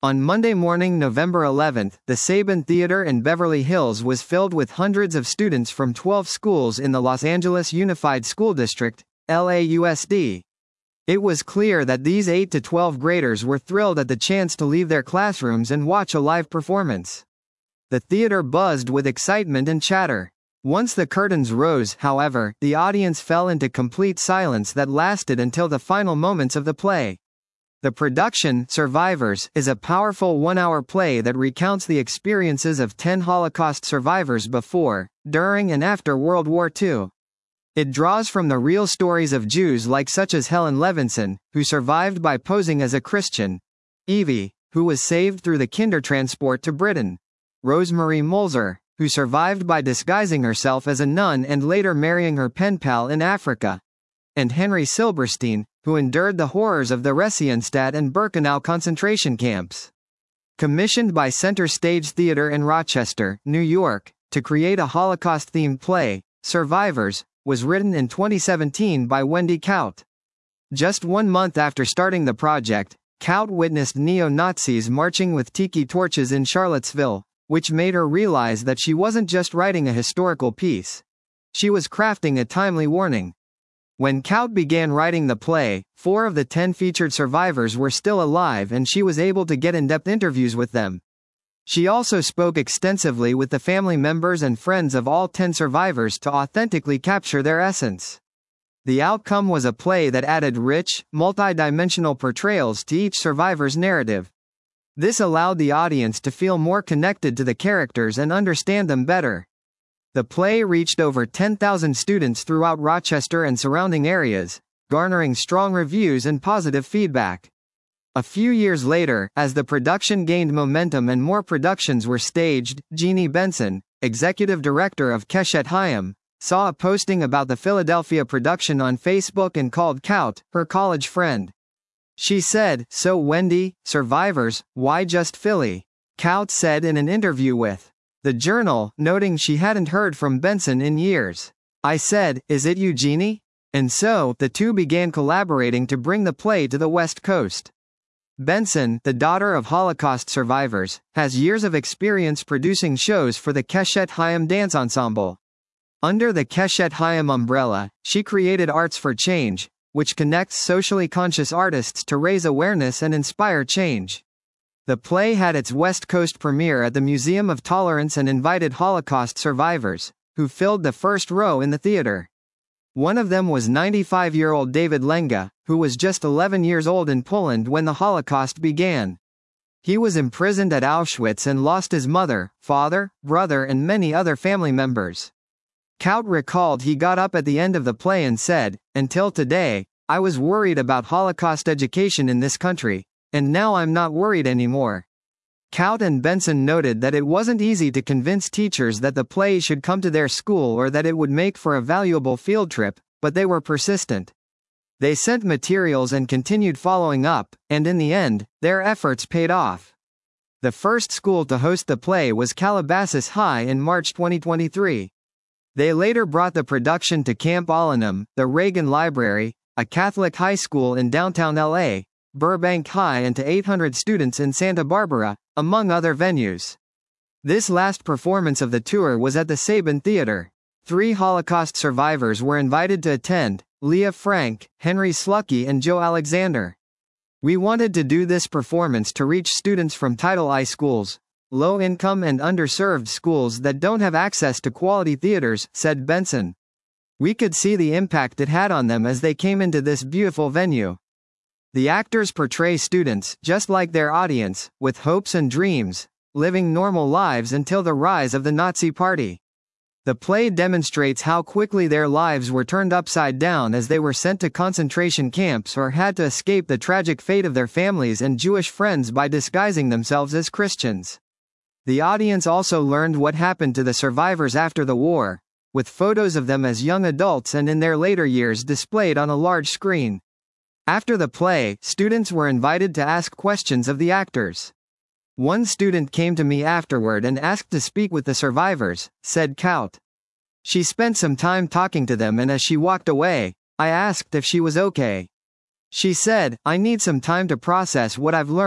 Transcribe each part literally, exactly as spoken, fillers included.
On Monday morning, November eleventh, the Sabin Theater in Beverly Hills was filled with hundreds of students from twelve schools in the Los Angeles Unified School District, L A U S D. It was clear that these eight to twelve graders were thrilled at the chance to leave their classrooms and watch a live performance. The theater buzzed with excitement and chatter. Once the curtains rose, however, the audience fell into complete silence that lasted until the final moments of the play. The production, Survivors, is a powerful one-hour play that recounts the experiences of ten Holocaust survivors before, during and after World War Two. It draws from the real stories of Jews like such as Helen Levinson, who survived by posing as a Christian; Evie, who was saved through the Kindertransport to Britain; Rosemary Molzer, who survived by disguising herself as a nun and later marrying her pen pal in Africa; and Henry Silberstein, who endured the horrors of the Theresienstadt and Birkenau concentration camps. Commissioned by Center Stage Theater in Rochester, New York, to create a Holocaust-themed play, Survivors was written in twenty seventeen by Wendy Kaut. Just one month after starting the project, Kaut witnessed neo-Nazis marching with tiki torches in Charlottesville, which made her realize that she wasn't just writing a historical piece. She was crafting a timely warning. When Kaut began writing the play, four of the ten featured survivors were still alive and she was able to get in-depth interviews with them. She also spoke extensively with the family members and friends of all ten survivors to authentically capture their essence. The outcome was a play that added rich, multi-dimensional portrayals to each survivor's narrative. This allowed the audience to feel more connected to the characters and understand them better. The play reached over ten thousand students throughout Rochester and surrounding areas, garnering strong reviews and positive feedback. A few years later, as the production gained momentum and more productions were staged, Jeannie Benson, executive director of Keshet Chaim, saw a posting about the Philadelphia production on Facebook and called Kaut her college friend. She said, "So Wendy, Survivors, why just Philly?" Kaut said in an interview with The Journal, noting she hadn't heard from Benson in years. "I said, is it you, Jeannie?" And so, the two began collaborating to bring the play to the West Coast. Benson, the daughter of Holocaust survivors, has years of experience producing shows for the Keshet Chaim Dance Ensemble. Under the Keshet Chaim umbrella, she created Arts for Change, which connects socially conscious artists to raise awareness and inspire change. The play had its West Coast premiere at the Museum of Tolerance and invited Holocaust survivors, who filled the first row in the theater. One of them was ninety-five-year-old David Lenga, who was just eleven years old in Poland when the Holocaust began. He was imprisoned at Auschwitz and lost his mother, father, brother and many other family members. Kaut recalled he got up at the end of the play and said, "Until today, I was worried about Holocaust education in this country. And now I'm not worried anymore." Kaut and Benson noted that it wasn't easy to convince teachers that the play should come to their school or that it would make for a valuable field trip, but they were persistent. They sent materials and continued following up, and in the end, their efforts paid off. The first school to host the play was Calabasas High in March twenty twenty-three. They later brought the production to Camp Allenham, the Reagan Library, a Catholic high school in downtown L A, Burbank High and to eight hundred students in Santa Barbara, among other venues. This last performance of the tour was at the Sabin Theater. Three Holocaust survivors were invited to attend: Leah Frank, Henry Slucky and Joe Alexander. "We wanted to do this performance to reach students from Title I schools, low-income and underserved schools that don't have access to quality theaters," said Benson. "We could see the impact it had on them as they came into this beautiful venue." The actors portray students, just like their audience, with hopes and dreams, living normal lives until the rise of the Nazi Party. The play demonstrates how quickly their lives were turned upside down as they were sent to concentration camps or had to escape the tragic fate of their families and Jewish friends by disguising themselves as Christians. The audience also learned what happened to the survivors after the war, with photos of them as young adults and in their later years displayed on a large screen. After the play, students were invited to ask questions of the actors. "One student came to me afterward and asked to speak with the survivors," said Kaut. "She spent some time talking to them and as she walked away, I asked if she was okay. She said, 'I need some time to process what I've learned.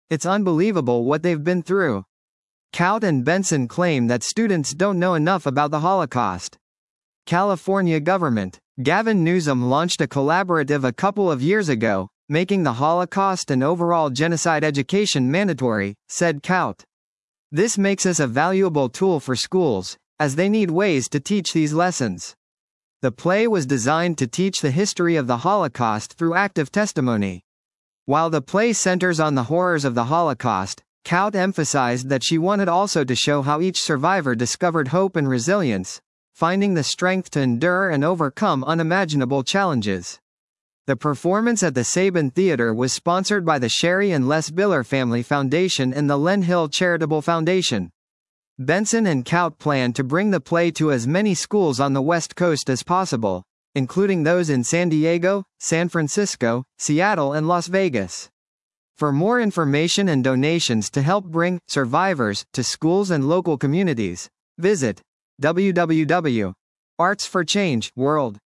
It's unbelievable what they've been through. Kaut and Benson claim that students don't know enough about the Holocaust. California government. Gavin Newsom launched a collaborative a couple of years ago, making the Holocaust and overall genocide education mandatory, said Kaut. This makes us a valuable tool for schools, as they need ways to teach these lessons. The play was designed to teach the history of the Holocaust through active testimony. While the play centers on the horrors of the Holocaust, Kaut emphasized that she wanted also to show how each survivor discovered hope and resilience, finding the strength to endure and overcome unimaginable challenges. The performance at the Sabin Theater was sponsored by the Sherry and Les Biller Family Foundation and the Len Hill Charitable Foundation. Benson and Kaut plan to bring the play to as many schools on the West Coast as possible, including those in San Diego, San Francisco, Seattle and Las Vegas. For more information and donations to help bring survivors to schools and local communities, visit w w w dot arts for change world.